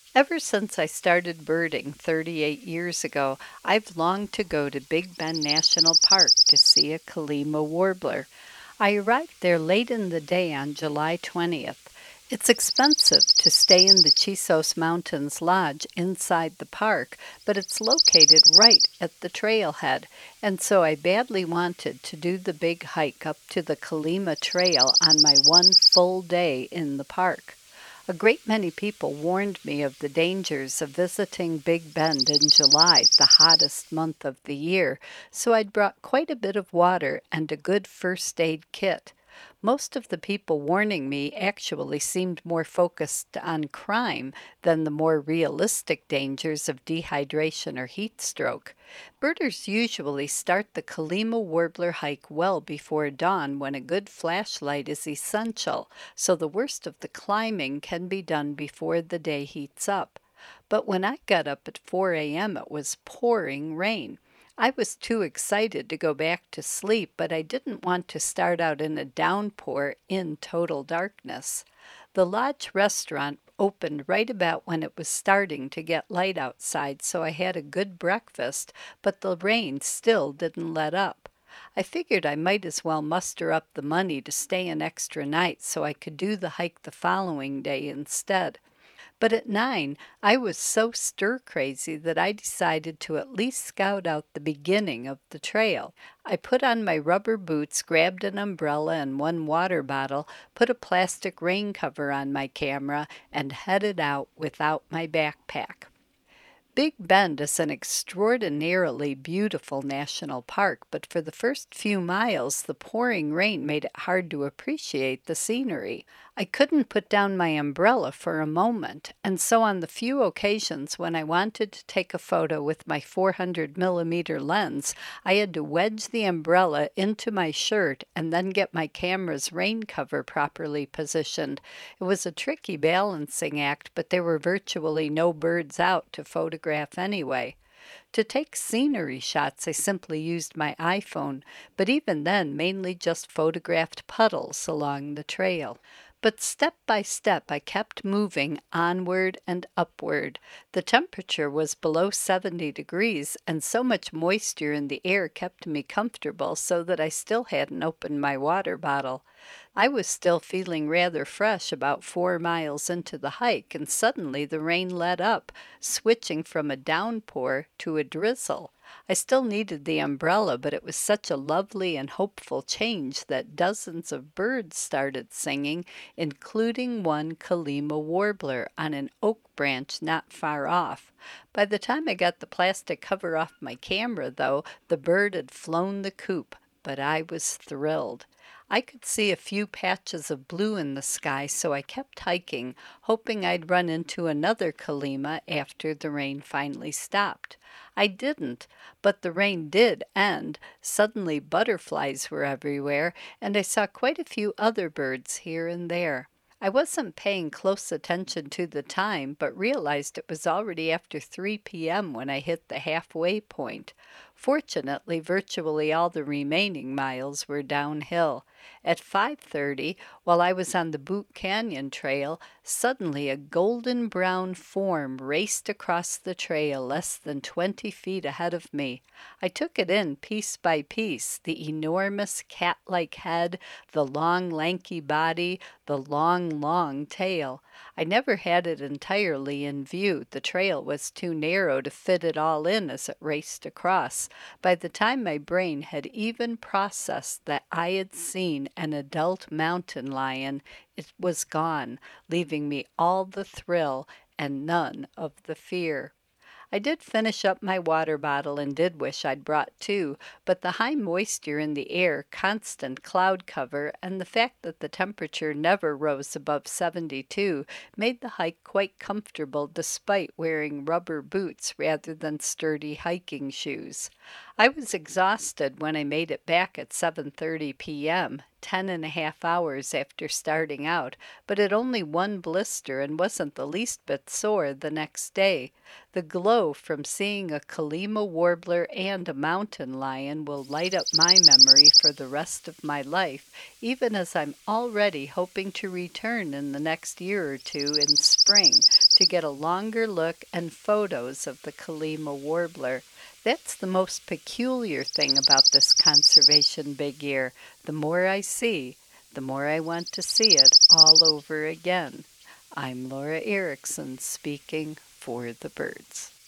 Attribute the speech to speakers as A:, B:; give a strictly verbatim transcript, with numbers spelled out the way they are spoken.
A: Ever since I started birding thirty-eight years ago, I've longed to go to Big Bend National Park to see a Kallima warbler. I arrived there late in the day on July twentieth. It's expensive to stay in the Chisos Mountains Lodge inside the park, but it's located right at the trailhead, and so I badly wanted to do the big hike up to the Kallima Trail on my one full day in the park. A great many people warned me of the dangers of visiting Big Bend in July, the hottest month of the year, so I'd brought quite a bit of water and a good first aid kit. Most of the people warning me actually seemed more focused on crime than the more realistic dangers of dehydration or heat stroke. Birders usually start the Kallima warbler hike well before dawn when a good flashlight is essential, so the worst of the climbing can be done before the day heats up. But when I got up at four a m, it was pouring rain. I was too excited to go back to sleep, but I didn't want to start out in a downpour in total darkness. The lodge restaurant opened right about when it was starting to get light outside, so I had a good breakfast, but the rain still didn't let up. I figured I might as well muster up the money to stay an extra night so I could do the hike the following day instead. But at nine, I was so stir crazy that I decided to at least scout out the beginning of the trail. I put on my rubber boots, grabbed an umbrella and one water bottle, put a plastic rain cover on my camera, and headed out without my backpack. Big Bend is an extraordinarily beautiful national park, but for the first few miles, the pouring rain made it hard to appreciate the scenery. I couldn't put down my umbrella for a moment, and so on the few occasions when I wanted to take a photo with my four hundred millimeter lens, I had to wedge the umbrella into my shirt and then get my camera's rain cover properly positioned. It was a tricky balancing act, but there were virtually no birds out to photograph anyway. To take scenery shots, I simply used my iPhone, but even then mainly just photographed puddles along the trail. But step by step, I kept moving onward and upward. The temperature was below seventy degrees, and so much moisture in the air kept me comfortable so that I still hadn't opened my water bottle. I was still feeling rather fresh about four miles into the hike, and suddenly the rain let up, switching from a downpour to a drizzle. I still needed the umbrella, but it was such a lovely and hopeful change that dozens of birds started singing, including one Kallima warbler on an oak branch not far off. By the time I got the plastic cover off my camera, though, the bird had flown the coop, but I was thrilled. I could see a few patches of blue in the sky, so I kept hiking, hoping I'd run into another Kallima after the rain finally stopped. I didn't, but the rain did end. Suddenly butterflies were everywhere, and I saw quite a few other birds here and there. I wasn't paying close attention to the time, but realized it was already after three p m when I hit the halfway point. Fortunately, virtually all the remaining miles were downhill. At five thirty, while I was on the Boot Canyon Trail, suddenly a golden brown form raced across the trail less than twenty feet ahead of me. I took it in piece by piece, the enormous cat-like head, the long lanky body, the long, long tail. I never had it entirely in view. The trail was too narrow to fit it all in as it raced across. By the time my brain had even processed that I had seen an adult mountain lion, it was gone, leaving me all the thrill and none of the fear. I did finish up my water bottle and did wish I'd brought two, but the high moisture in the air, constant cloud cover, and the fact that the temperature never rose above seventy-two made the hike quite comfortable despite wearing rubber boots rather than sturdy hiking shoes. I was exhausted when I made it back at seven thirty p m, ten and a half hours after starting out, but had only one blister and wasn't the least bit sore the next day. The glow from seeing a Kallima warbler and a mountain lion will light up my memory for the rest of my life, even as I'm already hoping to return in the next year or two in spring to get a longer look and photos of the Kallima warbler. That's the most peculiar thing about this conservation big year. The more I see, the more I want to see it all over again. I'm Laura Erickson speaking for the birds.